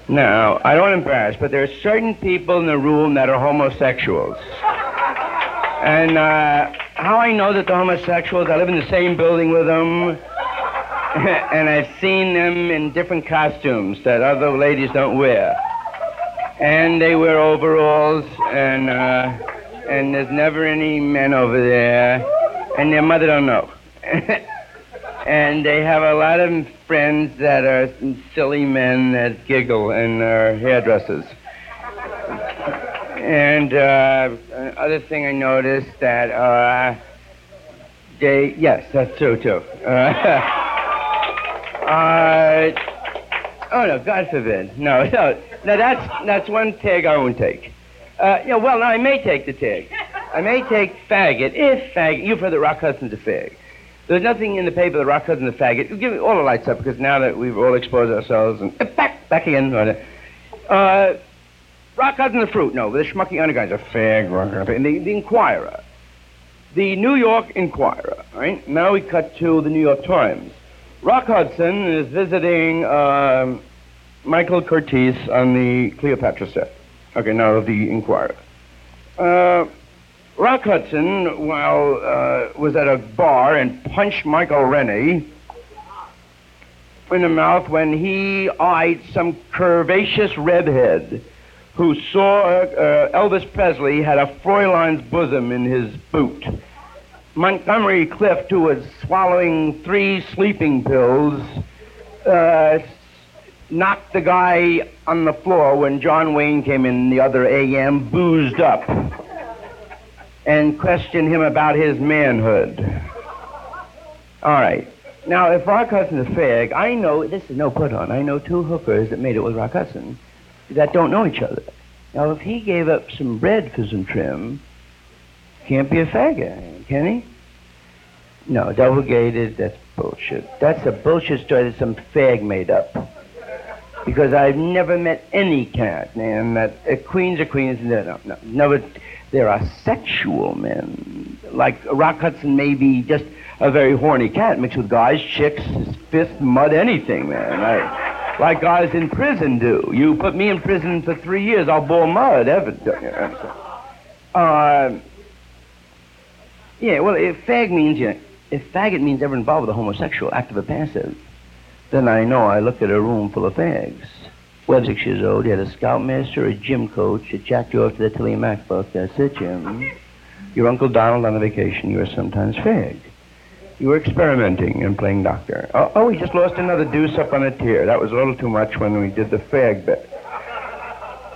Now, I don't embarrass, but there are certain people in the room that are homosexuals. And how I know that they're homosexuals, I live in the same building with them, and I've seen them in different costumes that other ladies don't wear. And they wear overalls, and there's never any men over there, and their mother don't know. And they have a lot of friends that are silly men that giggle and are hairdressers. And another thing I noticed that yes, that's true too. Oh no, God forbid. No, that's one tag I won't take. No, I may take the tag. I may take faggot if faggot. You've heard that Rock Hudson's a fag. There's nothing in the paper that Rock Hudson's a faggot. Give me all the lights up because now that we've all exposed ourselves and back again. Rock Hudson the fruit. No, the schmucky underguy's a fag. And the Inquirer. The New York Inquirer, right? Now we cut to the New York Times. Rock Hudson is visiting Michael Curtiz on the Cleopatra set. Okay, now the Inquirer. Rock Hudson, was at a bar and punched Michael Rennie in the mouth when he eyed some curvaceous redhead who saw Elvis Presley had a Fräulein's bosom in his boot. Montgomery Clift, who was swallowing 3 sleeping pills, knocked the guy on the floor when John Wayne came in the other AM, boozed up, and questioned him about his manhood. All right. Now, if Rock Hudson's a fag, I know, this is no put on, I know 2 hookers that made it with Rock Hudson that don't know each other. Now, if he gave up some bread for some trim, can't be a faggot, can he? No, double-gated, that's bullshit. That's a bullshit story that some fag made up. Because I've never met any cat, man, that queens are queens, no, there are sexual men. Like Rock Hudson may be just a very horny cat mixed with guys, chicks, fist, mud, anything, man. Like guys in prison do. You put me in prison for 3 years, I'll boil mud. Yeah, well, if faggot means ever involved with a homosexual, active or passive, then I know I looked at a room full of fags. Webb's 6 years old, he had a scoutmaster, a gym coach, that jacked you off to the Tilly Mac book. That's it, Jim. Your Uncle Donald on a vacation, you were sometimes fag. You were experimenting and playing doctor. Oh, he just lost another deuce up on a tier. That was a little too much when we did the fag bit.